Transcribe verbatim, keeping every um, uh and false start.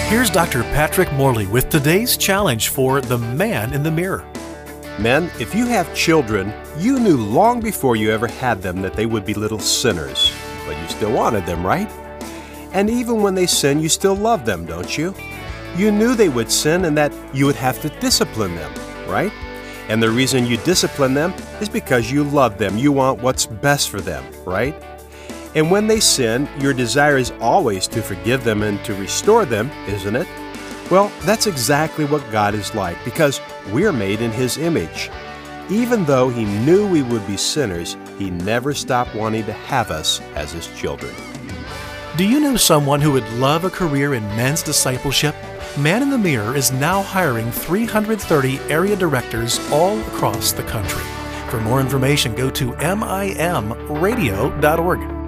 Here's Doctor Patrick Morley with today's challenge for the man in the mirror. Men, if you have children, you knew long before you ever had them that they would be little sinners, but you still wanted them, right? And even when they sin, you still love them, don't you? You knew they would sin and that you would have to discipline them, right? And the reason you discipline them is because you love them. You want what's best for them, right? And when they sin, your desire is always to forgive them and to restore them, isn't it? Well, that's exactly what God is like, because we're made in His image. Even though He knew we would be sinners, He never stopped wanting to have us as His children. Do you know someone who would love a career in men's discipleship? Man in the Mirror is now hiring three hundred thirty area directors all across the country. For more information, go to M I M radio dot org.